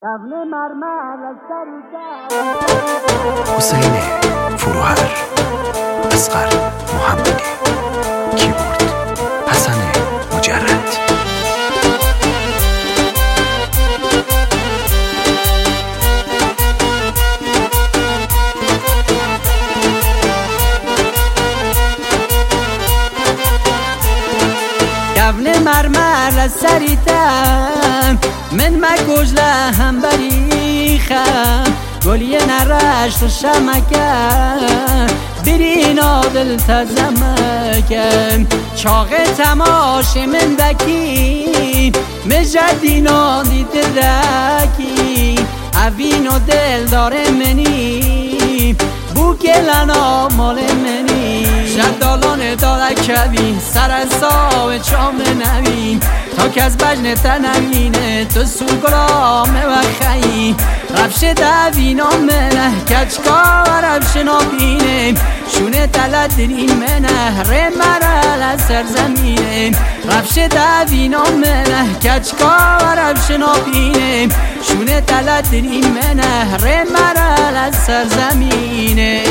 حسین فروهر، اصغر محمدی، کیبورد حسن مجرد. گونه مرمر از سریتم من مکوش لهم بریخم گلیه نرشت شمکم برینا دل تزمکم چاق تماش من بکی مجدینا دید دکی اوین و دل داره منی بوکلنا مال منی جدالان داده کبی سر از ساو چام نوین تا که از بجن تنوینه تو سوگرامه و خیی رفش دوینا منه کچکا و رفش نابینه شونه تلت درین منه ره مرل از سرزمینه رفش دوینا منه کچکا و رفش نابینه شونه تلت درین منه ره مرل از سرزمینه.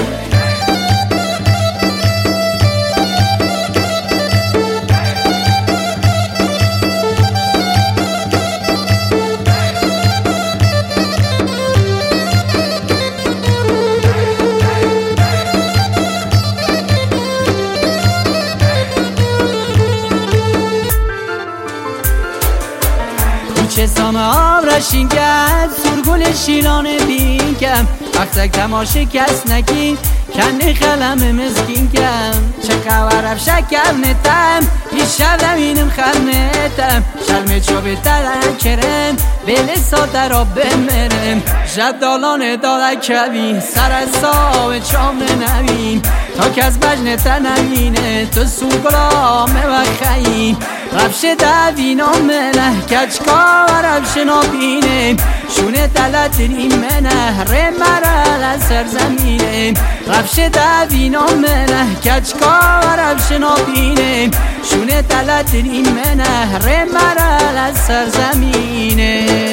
چه سام آب رشین کرد سرگل شیلانه بین کم وقتک تماشه کس نکین کنی خلم مسکین کم چه قوارب شکر نتم یه شب نمینم خلمتم شلمه چو بترن کرم بله ساده را بمرم جدالان داده کبی سر از ساو چام نوین تا که از بجن تنوینه تو سوگلامه و خیی رفش دوینا منه کچکا و رفش نابینه شونه تلت درین منه ره مرل از سرزمینه رفش دوینا منه کچکا و رفش نابینه شونه تلت درین منه ره مرل از سرزمینه.